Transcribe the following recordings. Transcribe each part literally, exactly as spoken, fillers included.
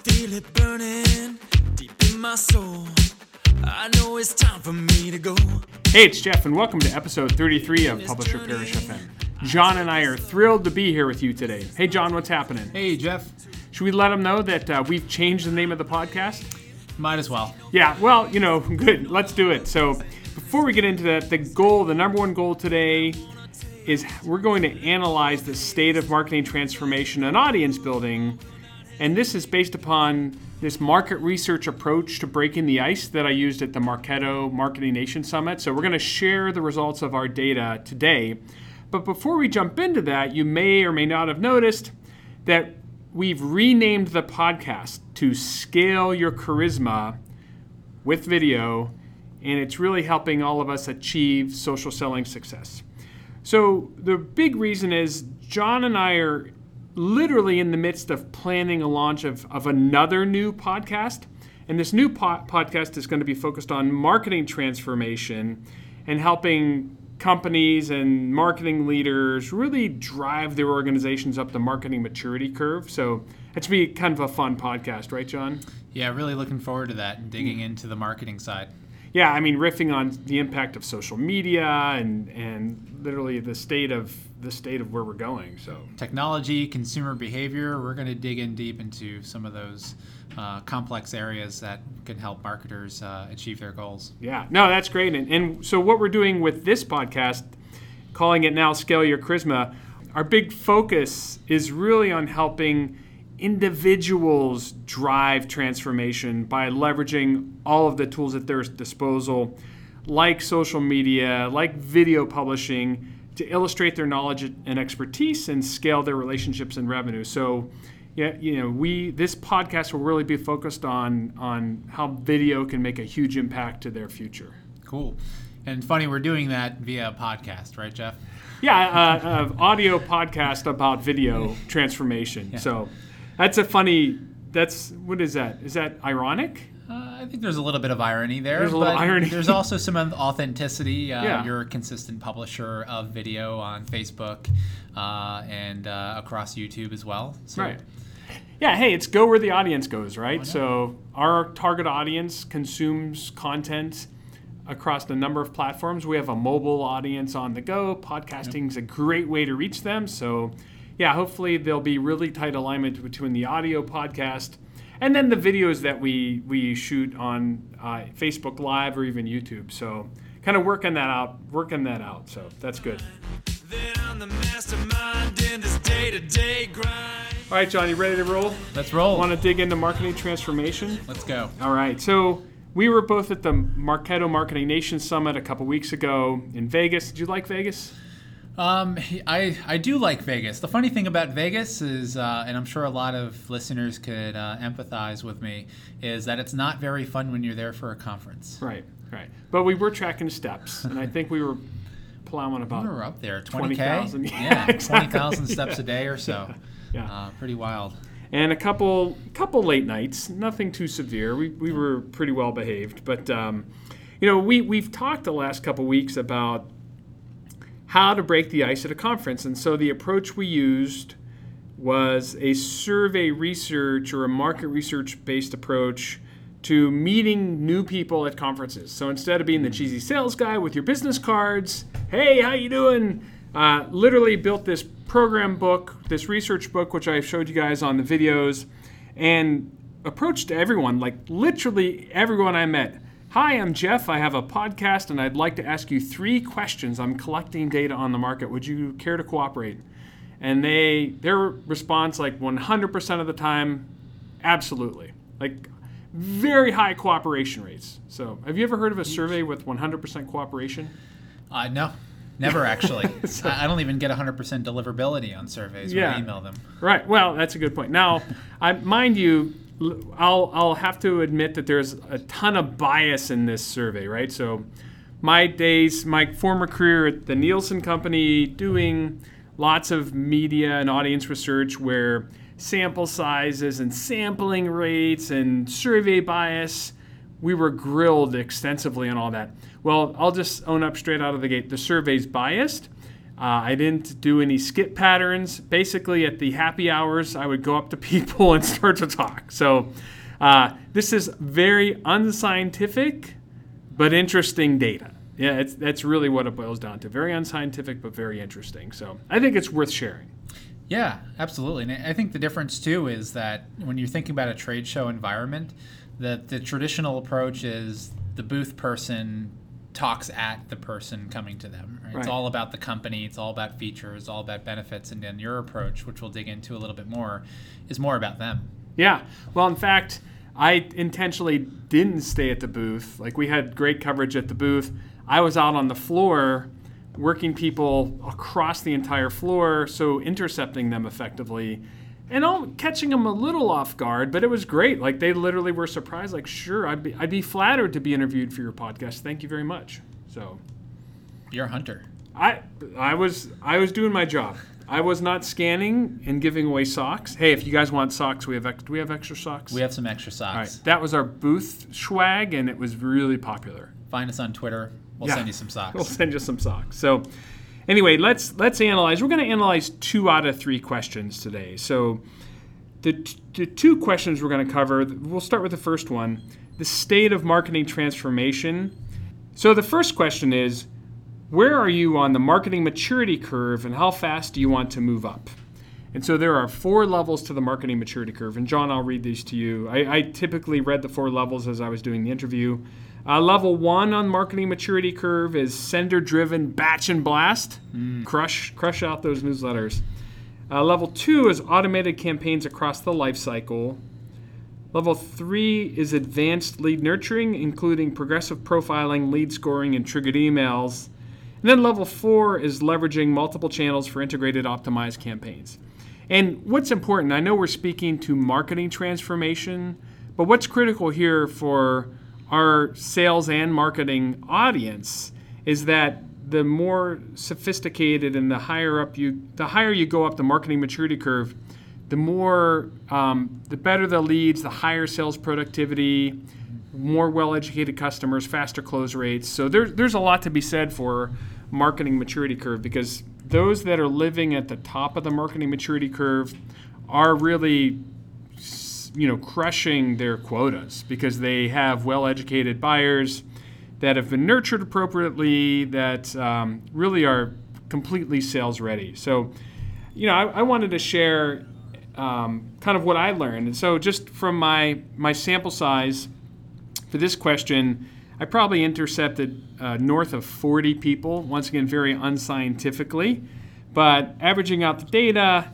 feel it burning deep in my soul. I know it's time for me to go. Hey, it's Jeff, and welcome to episode thirty-three of Publisher Parish F M. John and I are thrilled to be here with you today. Hey, John, what's happening? Hey, Jeff. Should we let them know that uh, we've changed the name of the podcast? Might as well. Yeah, well, you know, good. Let's do it. So before we get into that, the goal, the number one goal today is we're going to analyze the state of marketing transformation and audience building. And this is based upon this market research approach to breaking the ice that I used at the Marketo Marketing Nation Summit. So we're going to share the results of our data today. But before we jump into that, you may or may not have noticed that we've renamed the podcast to Scale Your Charisma with Video, and it's really helping all of us achieve social selling success. So the big reason is John and I are literally in the midst of planning a launch of, of another new podcast. And this new po- podcast is going to be focused on marketing transformation and helping companies and marketing leaders really drive their organizations up the marketing maturity curve. So it's going to be kind of a fun podcast, right, John? Yeah, really looking forward to that and digging mm. into the marketing side. Yeah, I mean, riffing on the impact of social media and and literally the state of the state of where we're going. So technology, consumer behavior, we're going to dig in deep into some of those uh, complex areas that can help marketers uh, achieve their goals. Yeah, no, that's great. And, and so what we're doing with this podcast, calling it now Scale Your Charisma, our big focus is really on helping individuals drive transformation by leveraging all of the tools at their disposal, like social media, like video publishing, to illustrate their knowledge and expertise and scale their relationships and revenue. So, yeah, you know, we this podcast will really be focused on on how video can make a huge impact to their future. Cool. And funny, we're doing that via a podcast, right, Jeff? Yeah, uh, uh, audio podcast about video transformation. Yeah. So that's a funny, that's, what is that? Is that ironic? Uh, I think there's a little bit of irony there. There's a little but irony. There's also some authenticity. Uh, yeah. You're a consistent publisher of video on Facebook uh, and uh, across YouTube as well. So. Right. Yeah, hey, it's go where the audience goes, right? So our target audience consumes content across a number of platforms. We have a mobile audience on the go. Podcasting is a great way to reach them. So yeah, hopefully there'll be really tight alignment between the audio podcast and then the videos that we we shoot on uh, Facebook Live or even YouTube. So kind of working that out, working that out. So that's good. All right, John, you ready to roll? Let's roll. Want to dig into marketing transformation? Let's go. All right. So we were both at the Marketo Marketing Nation Summit a couple weeks ago in Vegas. Did you like Vegas? Um, I, I do like Vegas. The funny thing about Vegas is, uh, and I'm sure a lot of listeners could uh, empathize with me, is that it's not very fun when you're there for a conference. Right, right. But we were tracking steps, and I think we were plowing about we were up there, twenty K? twenty thousand. Yeah, yeah exactly. twenty thousand steps a day or so. Yeah. Uh, pretty wild. And a couple couple late nights, nothing too severe. We we were pretty well behaved. But, um, you know, we, we've talked the last couple weeks about how to break the ice at a conference. And so the approach we used was a survey research or a market research-based approach to meeting new people at conferences. So instead of being the cheesy sales guy with your business cards, hey, how you doing? Uh, literally built this program book, this research book, which I showed you guys on the videos, and approached everyone, like literally everyone I met. Hi, I'm Jeff. I have a podcast, and I'd like to ask you three questions. I'm collecting data on the market. Would you care to cooperate? And they, their response, like one hundred percent of the time, absolutely. Like very high cooperation rates. So have you ever heard of a survey with one hundred percent cooperation? Uh, no, never actually. so, I don't even get one hundred percent deliverability on surveys when yeah. I email them. Right. Well, that's a good point. Now, I, mind you, I'll I'll have to admit that there's a ton of bias in this survey, right? So my days, my former career at the Nielsen Company, doing lots of media and audience research where sample sizes and sampling rates and survey bias, we were grilled extensively on all that. Well, I'll just own up straight out of the gate. The survey's biased. Uh, I didn't do any skip patterns. Basically, at the happy hours, I would go up to people and start to talk. So uh, this is very unscientific, but interesting data. Yeah, it's, that's really what it boils down to. Very unscientific, but very interesting. So I think it's worth sharing. Yeah, absolutely. And I think the difference, too, is that when you're thinking about a trade show environment, that the traditional approach is the booth person talks at the person coming to them. Right? Right. It's all about the company. It's all about features. It's all about benefits. And then your approach, which we'll dig into a little bit more, is more about them. Yeah. Well, in fact, I intentionally didn't stay at the booth. Like, we had great coverage at the booth. I was out on the floor working people across the entire floor, so intercepting them effectively. And all, catching them a little off guard, but it was great. Like, they literally were surprised. Like, sure, I'd be, I'd be flattered to be interviewed for your podcast. Thank you very much. So, you're a hunter. I, I was, I was doing my job. I was not scanning and giving away socks. Hey, if you guys want socks, we have. Ex- do we have extra socks? We have some extra socks. All right, that was our booth swag, and it was really popular. Find us on Twitter. We'll yeah. send you some socks. We'll send you some socks. So. Anyway, let's let's analyze. We're going to analyze two out of three questions today. So the, t- the two questions we're going to cover, we'll start with the first one, the state of marketing transformation. So the first question is, where are you on the marketing maturity curve and how fast do you want to move up? And so there are four levels to the marketing maturity curve. And John, I'll read these to you. I, I typically read the four levels as I was doing the interview. Uh, level one on marketing maturity curve is sender-driven batch and blast. Mm. Crush, crush out those newsletters. Uh, level two is automated campaigns across the life cycle. Level three is advanced lead nurturing, including progressive profiling, lead scoring, and triggered emails. And then level four is leveraging multiple channels for integrated optimized campaigns. And what's important, I know we're speaking to marketing transformation, but what's critical here for our sales and marketing audience is that the more sophisticated and the higher up you, the higher you go up the marketing maturity curve, the more, um, the better the leads, the higher sales productivity, more well-educated customers, faster close rates. So there's there's a lot to be said for marketing maturity curve, because those that are living at the top of the marketing maturity curve are really, you know, crushing their quotas because they have well-educated buyers that have been nurtured appropriately, that um, really are completely sales ready. So, you know, I, I wanted to share um, kind of what I learned. And so just from my, my sample size for this question, I probably intercepted uh, north of forty people, once again, very unscientifically. But averaging out the data,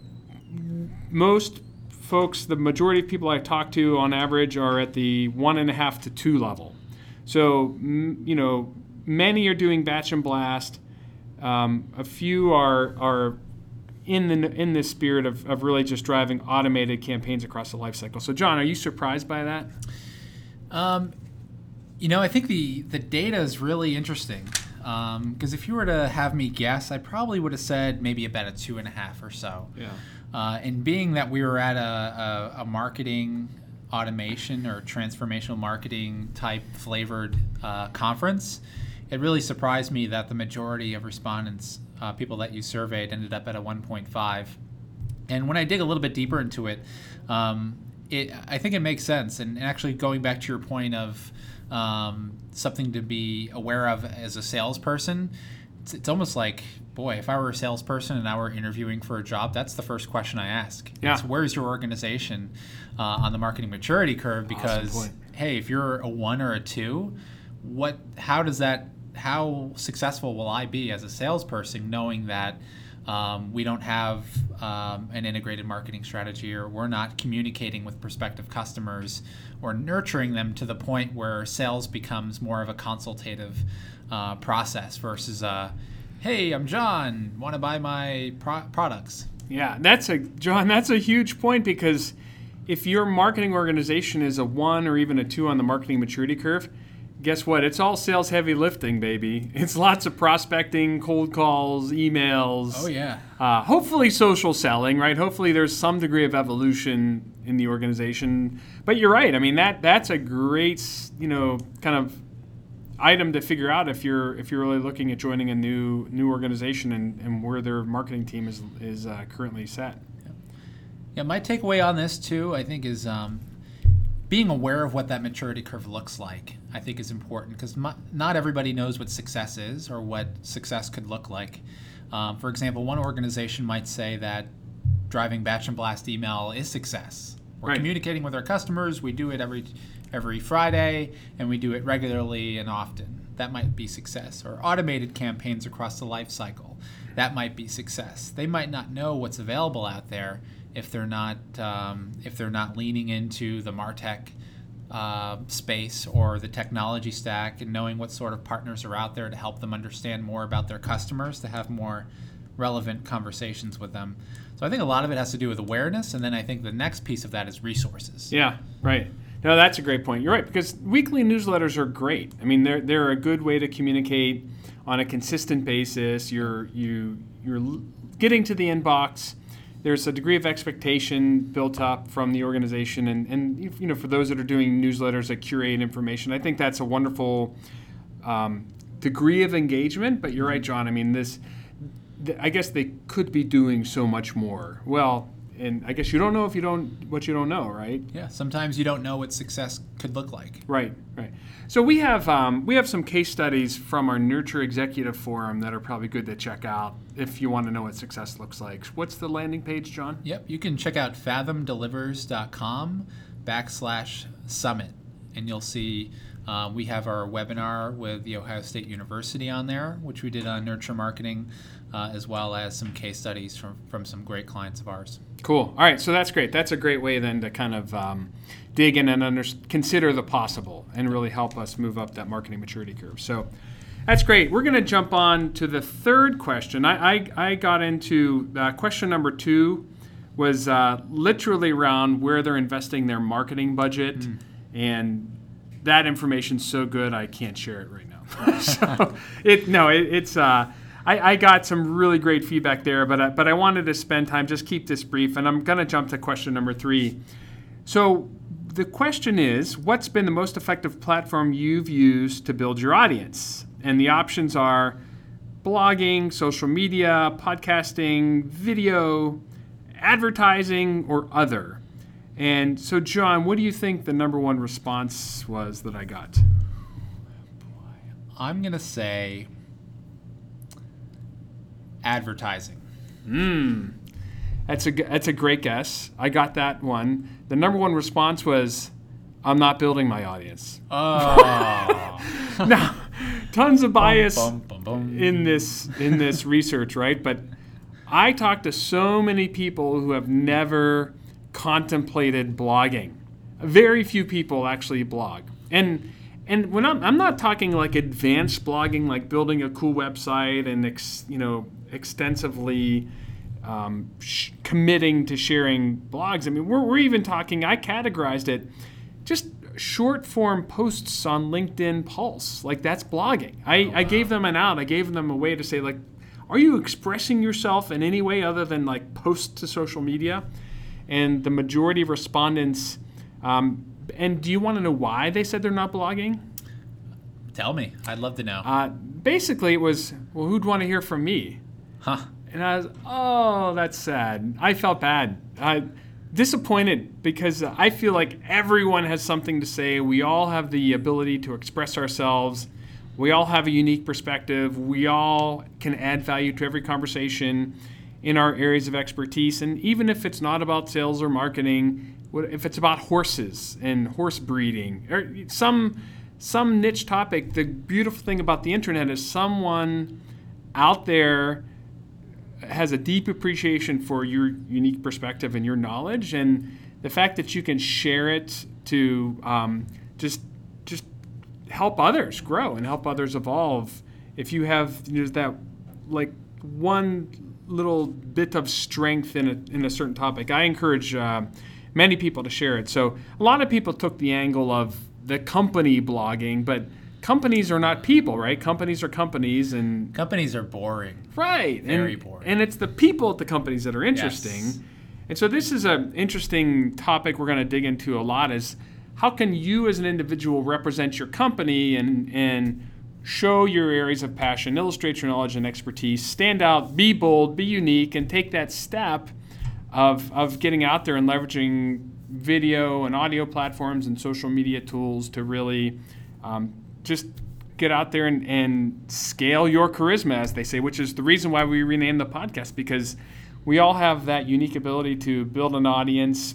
most folks, the majority of people I talk to on average are at the one and a half to two level. So, you know, many are doing batch and blast. Um, a few are are in the in the spirit of, of really just driving automated campaigns across the life cycle. So, John, are you surprised by that? Um, you know, I think the, the data is really interesting. Because um, if you were to have me guess, I probably would have said maybe about a two and a half or so. Yeah. Uh, and being that we were at a, a, a marketing automation or transformational marketing type flavored uh, conference, it really surprised me that the majority of respondents, uh, people that you surveyed, ended up at a one point five. And when I dig a little bit deeper into it, um, it I think it makes sense. And actually going back to your point of um, something to be aware of as a salesperson, it's, it's almost like, boy, if I were a salesperson and I were interviewing for a job, that's the first question I ask. Yeah. It's where's your organization uh, on the marketing maturity curve? Because, awesome hey, if you're a one or a two, what? How does that? How successful will I be as a salesperson knowing that um, we don't have um, an integrated marketing strategy, or we're not communicating with prospective customers or nurturing them to the point where sales becomes more of a consultative uh, process versus a, hey, I'm John, want to buy my pro- products? Yeah, that's a John. That's a huge point, because if your marketing organization is a one or even a two on the marketing maturity curve, guess what? It's all sales heavy lifting, baby. It's lots of prospecting, cold calls, emails. Oh yeah. Uh, hopefully social selling, right? Hopefully there's some degree of evolution in the organization. But you're right. I mean, that that's a great, you know, kind of item to figure out if you're if you're really looking at joining a new new organization and, and where their marketing team is is uh, currently set. Yeah, my takeaway on this too, I think, is um, being aware of what that maturity curve looks like. I think is important because not everybody knows what success is or what success could look like. Um, for example, one organization might say that driving batch and blast email is success. We're right. communicating with our customers. We do it every every Friday, and we do it regularly and often. That might be success. Or automated campaigns across the life cycle. That might be success. They might not know what's available out there if they're not um, if they're not leaning into the MarTech uh, space or the technology stack and knowing what sort of partners are out there to help them understand more about their customers, to have more relevant conversations with them. So I think a lot of it has to do with awareness, and then I think the next piece of that is resources. Yeah, right. No, that's a great point. You're right, because weekly newsletters are great. I mean, they're they're a good way to communicate on a consistent basis. You're you you're getting to the inbox. There's a degree of expectation built up from the organization, and, and you know, for those that are doing newsletters that curate information, I think that's a wonderful um, degree of engagement. But you're right, John. I mean, this. I guess they could be doing so much more. Well, and I guess you don't know if you don't what you don't know, right? Yeah. Sometimes you don't know what success could look like. Right. Right. So we have um, we have some case studies from our Nurture Executive Forum that are probably good to check out if you want to know what success looks like. What's the landing page, John? Yep. You can check out fathom delivers dot com backslash summit, and you'll see. Uh, we have our webinar with the Ohio State University on there, which we did on nurture marketing, uh, as well as some case studies from, from some great clients of ours. Cool. All right, so that's great. That's a great way then to kind of um, dig in and under, consider the possible and really help us move up that marketing maturity curve. So that's great. We're going to jump on to the third question. I, I, I got into uh, question number two was uh, literally around where they're investing their marketing budget, mm. and that information's so good I can't share it right now. so it no, it, it's uh, I, I got some really great feedback there, but I, but I wanted to spend time, just keep this brief, and I'm going to jump to question number three. So the question is, what's been the most effective platform you've used to build your audience? And the options are blogging, social media, podcasting, video, advertising, or other. And so, John, what do you think the number one response was that I got? I'm going to say advertising. Hmm. That's a, that's a great guess. I got that one. The number one response was, I'm not building my audience. Oh. Now, tons of bias bum, bum, bum, bum. in this in this research, right? But I talked to so many people who have never contemplated blogging. Very few people actually blog. And and when I'm I'm not talking like advanced blogging, like building a cool website and ex, you know extensively um, sh- committing to sharing blogs. I mean, we're we're even talking. I categorized it just short form posts on LinkedIn Pulse. Like that's blogging. I, oh, wow. I gave them an out. I gave them a way to say like, are you expressing yourself in any way other than like post to social media? And the majority of respondents, um, and do you want to know why they said they're not blogging? Tell me. I'd love to know. Uh, basically, it was, well, who'd want to hear from me? Huh. And I was, oh, that's sad. I felt bad. I disappointed because I feel like everyone has something to say. We all have the ability to express ourselves. We all have a unique perspective. We all can add value to every conversation in our areas of expertise. And even if it's not about sales or marketing, if it's about horses and horse breeding or some some niche topic, the beautiful thing about the internet is someone out there has a deep appreciation for your unique perspective and your knowledge, and the fact that you can share it to um, just just help others grow and help others evolve. If you have you know, that like one little bit of strength in a in a certain topic, I encourage uh, many people to share it. So a lot of people took the angle of the company blogging, but companies are not people, right? Companies are companies, and companies are boring. Right. Very and, boring. And it's the people at the companies that are interesting. Yes. And so this is an interesting topic we're going to dig into a lot is how can you as an individual represent your company and and show your areas of passion, illustrate your knowledge and expertise, stand out, be bold, be unique, and take that step of of getting out there and leveraging video and audio platforms and social media tools to really um, just get out there and, and scale your charisma, as they say, which is the reason why we renamed the podcast, because we all have that unique ability to build an audience,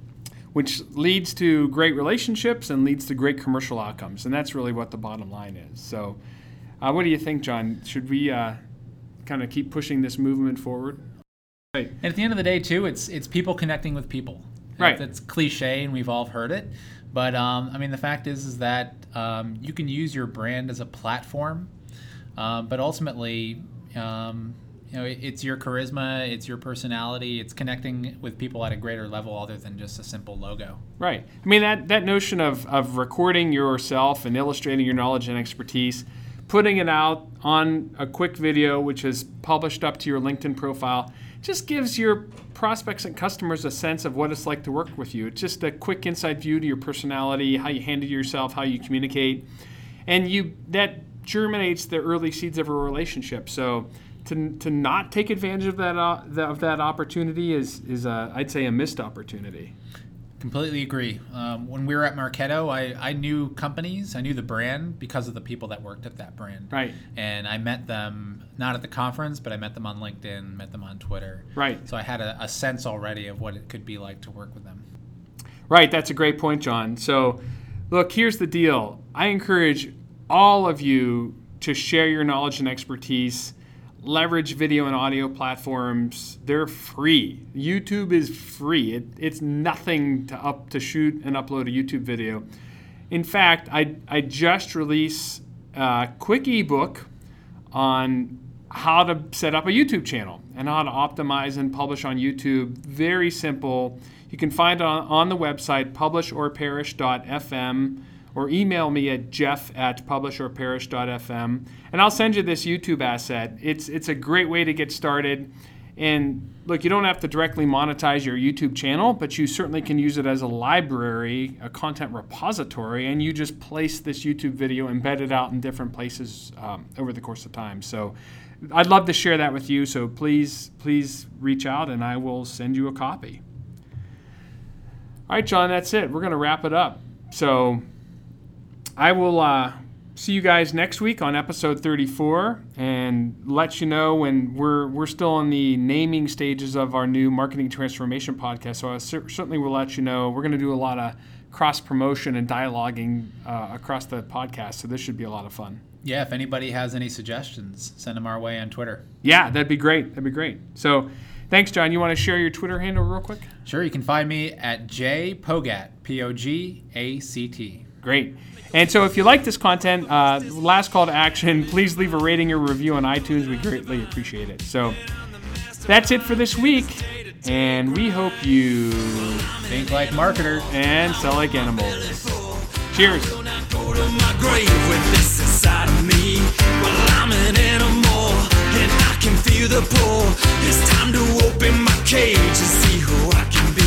which leads to great relationships and leads to great commercial outcomes. And that's really what the bottom line is. So uh, what do you think, John? Should we uh, kind of keep pushing this movement forward? Right. And at the end of the day, too, it's it's people connecting with people. Right. That's cliche, and we've all heard it. But, um, I mean, the fact is is that um, you can use your brand as a platform, um, but ultimately, um, you know, it, it's your charisma, it's your personality, it's connecting with people at a greater level other than just a simple logo. Right. I mean, that, that notion of, of recording yourself and illustrating your knowledge and expertise, putting it out on a quick video, which is published up to your LinkedIn profile, just gives your prospects and customers a sense of what it's like to work with you. It's just a quick inside view to your personality, how you handle yourself, how you communicate, and you that germinates the early seeds of a relationship. So to to not take advantage of that uh, of that opportunity is is a, I'd say a missed opportunity. Completely agree. Um, when we were at Marketo, I, I knew companies, I knew the brand because of the people that worked at that brand. Right. And I met them, not at the conference, but I met them on LinkedIn, met them on Twitter. Right. So I had a, a sense already of what it could be like to work with them. Right. That's a great point, John. So, look, here's the deal. I encourage all of you to share your knowledge and expertise. Leverage video and audio platforms. They're free. YouTube is free. It, it's nothing to up to shoot and upload a YouTube video. In fact, I, I just released a quick ebook on how to set up a YouTube channel and how to optimize and publish on YouTube. Very simple. You can find it on, on the website publish or perish dot f m. or email me at jeff at publish or perish dot f m, and I'll send you this YouTube asset. It's it's a great way to get started. And look, you don't have to directly monetize your YouTube channel, but you certainly can use it as a library, a content repository, and you just place this YouTube video, embed it out in different places um, over the course of time. So I'd love to share that with you, so please, please reach out and I will send you a copy. All right, John, that's it. We're going to wrap it up. So I will uh, see you guys next week on episode thirty-four and let you know when we're we're still in the naming stages of our new marketing transformation podcast. So I cer- certainly will let you know. We're going to do a lot of cross promotion and dialoguing uh, across the podcast. So this should be a lot of fun. Yeah, if anybody has any suggestions, send them our way on Twitter. Yeah, that'd be great. That'd be great. So thanks, John. You want to share your Twitter handle real quick? Sure. You can find me at jpogat, P O G A C T. Great. And so if you like this content, uh, last call to action, please leave a rating or review on iTunes. We greatly appreciate it. So that's it for this week. And we hope you think like marketers and sell like animals. Cheers. Go to my grave with this inside of me. Well, I'm an animal and I can feel the pull. It's time to open my cage and see who I can be.